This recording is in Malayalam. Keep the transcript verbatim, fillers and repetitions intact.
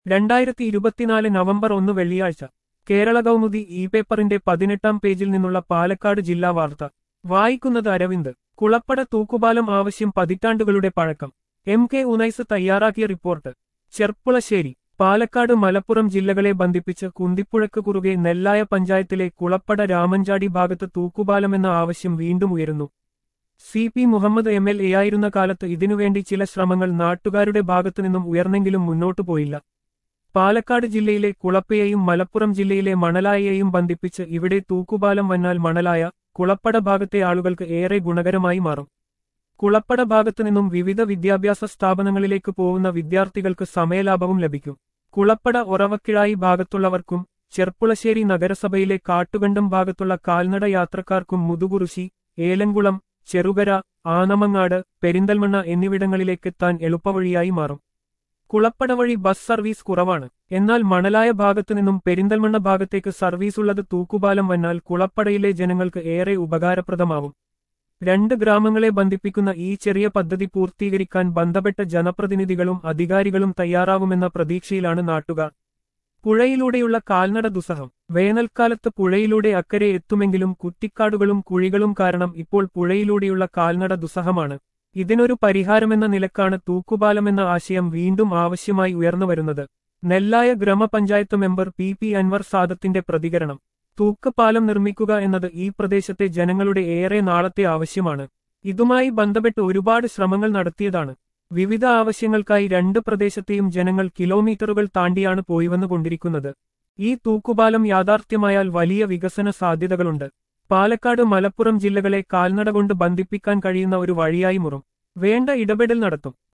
രണ്ടായിരത്തി ഇരുപത്തിനാല് നവംബർ ഒന്ന് വെള്ളിയാഴ്ച കേരള കൗമുദി ഇ പേപ്പറിന്റെ പതിനെട്ടാം പേജിൽ നിന്നുള്ള പാലക്കാട് ജില്ലാ വാർത്ത വായിക്കുന്നത് അരവിന്ദ്. കുളപ്പട തൂക്കുപാലം ആവശ്യം പതിറ്റാണ്ടുകളുടെ പഴക്കം. എം കെ ഉനൈസ് തയ്യാറാക്കിയ റിപ്പോർട്ട്. ചെർപ്പുളശ്ശേരി. പാലക്കാട് മലപ്പുറം ജില്ലകളെ ബന്ധിപ്പിച്ച് കുന്തിപ്പുഴക്ക് കുറുകെ നെല്ലായ പഞ്ചായത്തിലെ കുളപ്പട രാമഞ്ചാടി ഭാഗത്ത് തൂക്കുപാലമെന്ന ആവശ്യം വീണ്ടും ഉയരുന്നു. C P Muhammad M L A ആയിരുന്ന കാലത്ത് ഇതിനുവേണ്ടി ചില ശ്രമങ്ങൾ നാട്ടുകാരുടെ ഭാഗത്തുനിന്നും ഉയർന്നെങ്കിലും മുന്നോട്ടു പോയില്ല. പാലക്കാട് ജില്ലയിലെ കുളപ്പയെയും മലപ്പുറം ജില്ലയിലെ മണലായയെയും ബന്ധിപ്പിച്ച് ഇവിടെ തൂക്കുപാലം വന്നാൽ മണലായ, കുളപ്പട ഭാഗത്തെ ആളുകൾക്ക് ഏറെ ഗുണകരമായി മാറും. കുളപ്പട ഭാഗത്തുനിന്നും വിവിധ വിദ്യാഭ്യാസ സ്ഥാപനങ്ങളിലേക്ക് പോകുന്ന വിദ്യാർത്ഥികൾക്ക് സമയലാഭവും ലഭിക്കും. കുളപ്പട ഒറവക്കിഴായി ഭാഗത്തുള്ളവർക്കും ചെർപ്പുളശ്ശേരി നഗരസഭയിലെ കാട്ടുകണ്ടം ഭാഗത്തുള്ള കാൽനട യാത്രക്കാർക്കും മുതുകുറിശി, ഏലംകുളം, ചെറുകര, ആനമങ്ങാട്, പെരിന്തൽമണ്ണ എന്നിവിടങ്ങളിലേക്കെത്താൻ എളുപ്പവഴിയായി മാറും. കുളപ്പട വഴി ബസ് സർവീസ് കുറവാണ്. എന്നാൽ മണലായ ഭാഗത്തുനിന്നും പെരിന്തൽമണ്ണ ഭാഗത്തേക്ക് സർവീസുള്ളത് തൂക്കുപാലം വന്നാൽ കുളപ്പടയിലെ ജനങ്ങൾക്ക് ഏറെ ഉപകാരപ്രദമാവും. രണ്ട് ഗ്രാമങ്ങളെ ബന്ധിപ്പിക്കുന്ന ഈ ചെറിയ പദ്ധതി പൂർത്തീകരിക്കാൻ ബന്ധപ്പെട്ട ജനപ്രതിനിധികളും അധികാരികളും തയ്യാറാവുമെന്ന പ്രതീക്ഷയിലാണ് നാട്ടുകാർ. പുഴയിലൂടെയുള്ള കാൽനട ദുസ്സഹം. വേനൽക്കാലത്ത് പുഴയിലൂടെ അക്കരെ എത്തുമെങ്കിലും കുറ്റിക്കാടുകളും കുഴികളും കാരണം ഇപ്പോൾ പുഴയിലൂടെയുള്ള കാൽനട ദുസ്സഹമാണ്. ഇതിനൊരു പരിഹാരമെന്ന നിലക്കാണ് തൂക്കുപാലമെന്ന ആശയം വീണ്ടും ആവശ്യമായി ഉയർന്നുവരുന്നത്. നെല്ലായ ഗ്രാമപഞ്ചായത്ത് മെമ്പർ പി പി അൻവർ സാദത്തിന്റെ പ്രതികരണം. തൂക്കുപാലം നിർമ്മിക്കുക എന്നത് ഈ പ്രദേശത്തെ ജനങ്ങളുടെ ഏറെ നാളത്തെ ആവശ്യമാണ്. ഇതുമായി ബന്ധപ്പെട്ട് ഒരുപാട് ശ്രമങ്ങൾ നടത്തിയതാണ്. വിവിധ ആവശ്യങ്ങൾക്കായി രണ്ട് പ്രദേശത്തെയും ജനങ്ങൾ കിലോമീറ്ററുകൾ താണ്ടിയാണ് പോയിവന്നുകൊണ്ടിരിക്കുന്നത്. ഈ തൂക്കുപാലം യാഥാർത്ഥ്യമായാൽ വലിയ വികസന സാധ്യതകളുണ്ട്. പാലക്കാട് മലപ്പുറം ജില്ലകളെ കാൽനട കൊണ്ട് ബന്ധിപ്പിക്കാൻ കഴിയുന്ന ഒരു വഴിയായി മുറും. വേണ്ട ഇടപെടൽ നടത്തും.